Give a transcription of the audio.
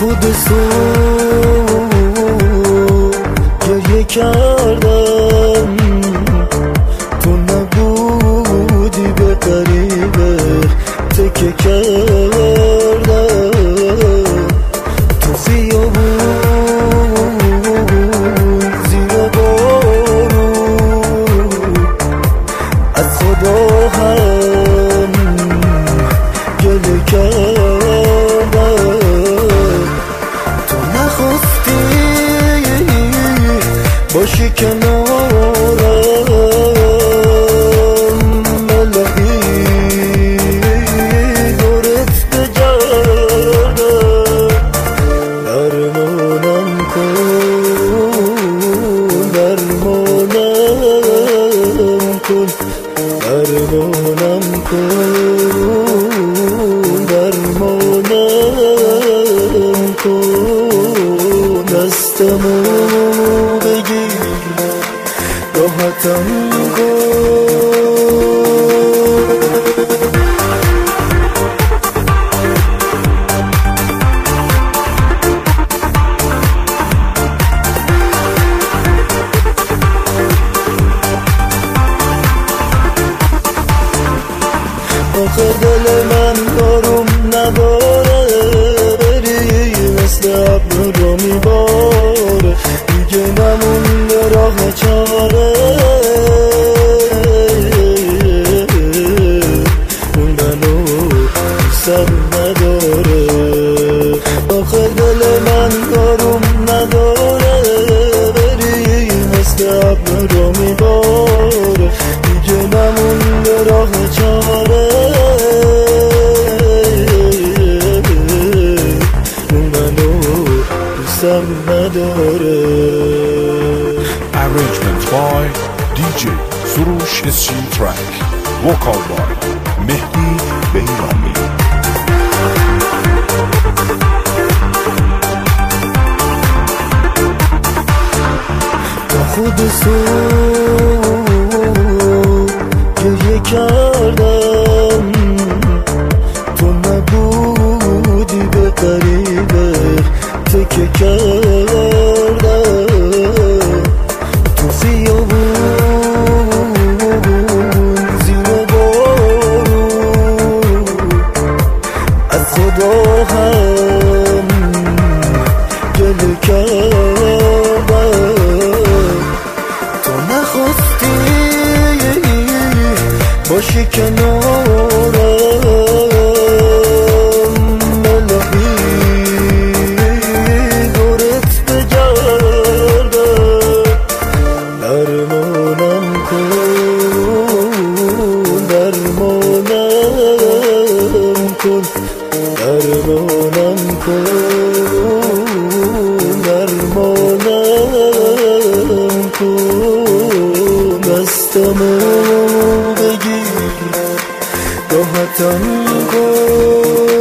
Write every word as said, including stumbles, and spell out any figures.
خود صبح گریه کردم، تو نبودی به غریبه تکه کردم. تو خیابون زیر بارون از خدا هم گله کردم. تو نخواستی باشی کنارم، الهی دورت بگردم. درمانم کن، درمانم کن، درمانم کن، درمانم کن. دستمو بگیر راحتم کن. آخه دل من آروم نداره، بری مثل ابر رو میباره، دیگه نمونده راه چاره. موندنو دوستم نداره. آخه دل من آروم نداره، بری مثل ابر رو میباره، دیگه نمونده راه چاره. Arrangement by دی جی سروش اسچین ترک. Vocal by مهدی بیرامی. تا خود صبح گریه کردم، تو نبودی به غریبه تکه کردم. تو خیابون زیر بارون از خدا هم گله کردم. تو نخواستی باشی کنارم، الهی دورت بگردم. درمانم کن، درمانم کن، درمانم کن، درمانم کن. دستمو بگیر راحتم کن.